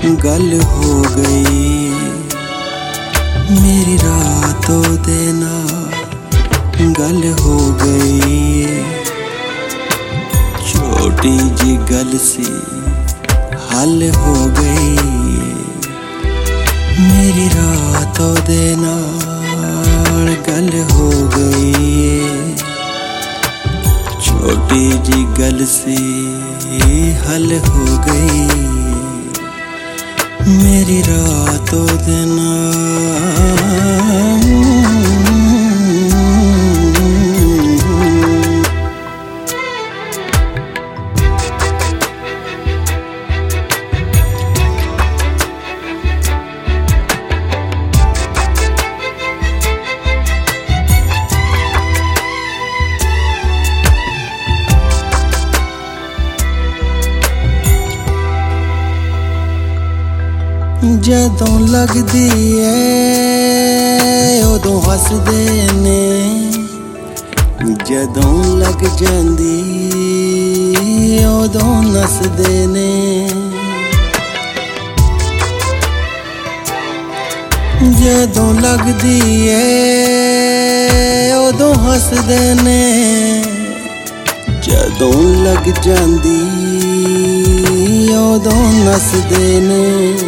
गल हो गई। मेरी रातों दे नाल गल हो गई। छोटी जी गल सी हल हो गई। मेरी रातों दे नाल गल हो गई। छोटी जी गल सी हल हो गई। मेरी रातों दे नाल। जदों लगदी ऐ उदों हसदे ने। जदों लग जांदी उदों नसदे ने। जदों लगदी ऐ उदों हसदे ने। जदों लग जांदी उदों नसदे ने।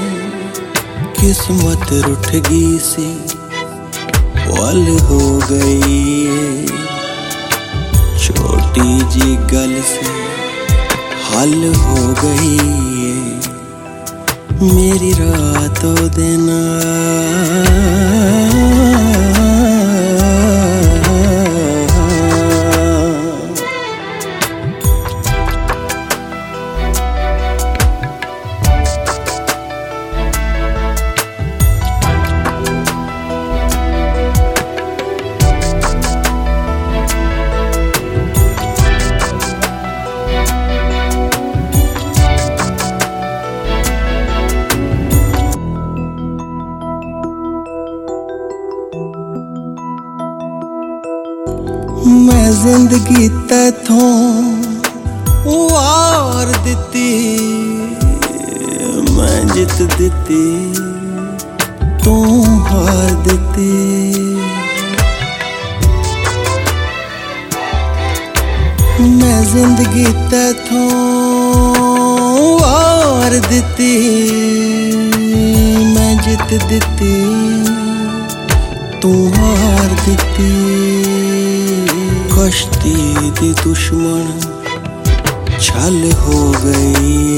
किस्मत रुठ गई सी वल हो गई। छोटी जी गल से हल हो गई। मेरी रातों दे नाल। मैं जिंदगी तैथों वार दिती। मैं जित दिती तू हार दिती। मैं जिंदगी तैथों वार दिती। मैं जित दिती तू हार दिती। कश्ती दी दुश्मन छल हो गई।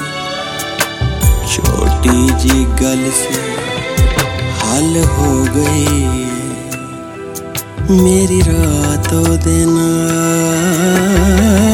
छोटी जी गल से हल हो गई। मेरी रातों दे नाल।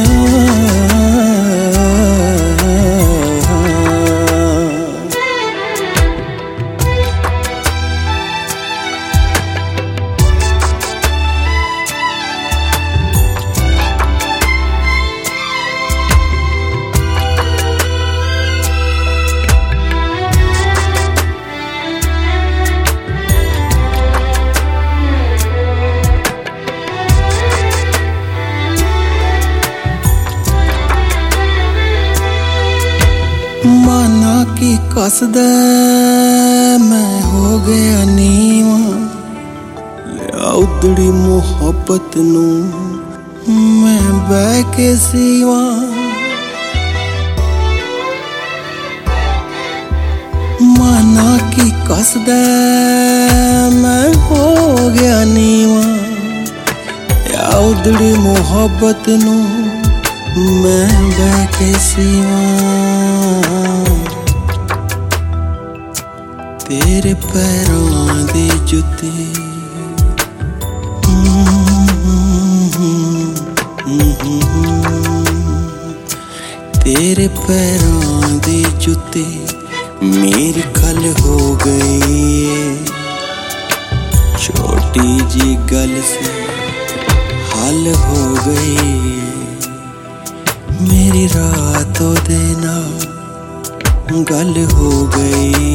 माना की कसदा मैं हो गया नीवा। लिया उदड़ी मोहब्बत नू मैं बह के सीवा। माना की कसदा मैं हो गया नीवा। लिया उदड़ी मोहब्बत नू मैं बह के सीवा। तेरे पैरों दी जुत्ती तेरे पैरों दी जुत्ती मेरी खल हो गई। छोटी जी गल से हल हो गई। मेरी रातों दे नाल गल हो गई।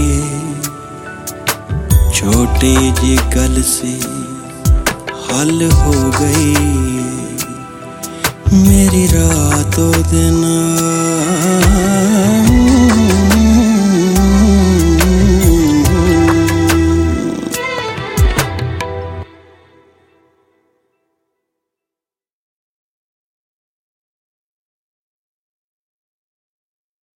छोटी जी गल सी हल हो गई। मेरी रातों दे नाल।